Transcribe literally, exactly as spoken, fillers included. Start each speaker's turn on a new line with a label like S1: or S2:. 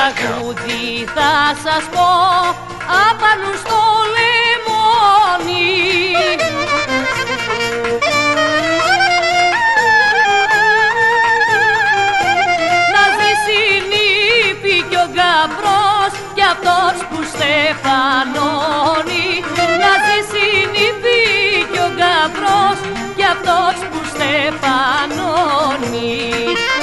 S1: τραγούδι θα σας πω απάνω στο λεμόνι. Να ζήσει η νύπη κι ο γαμπρός κι αυτός που στεφανώνει. Να ζήσει η νύπη κι ο γαμπρός κι αυτός που στεφανώνει.